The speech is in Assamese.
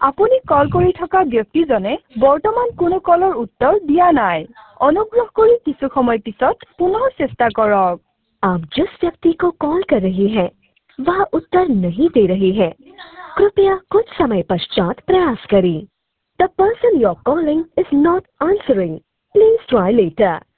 আপুনি কল কৰি থকা ব্যক্তিজনে বৰ্তমান কোনো কলৰ উত্তৰ দিয়া নাই অনুগ্ৰহ কৰি কিছু সময় পিছত পুনৰ চেষ্টা কৰক आप जिस व्यक्ति को कॉल कर रही हैं वह उत्तर नहीं दे रही है कृपया कुछ समय पश्चात प्रयास करें The person you're calling is not answering. Please try later.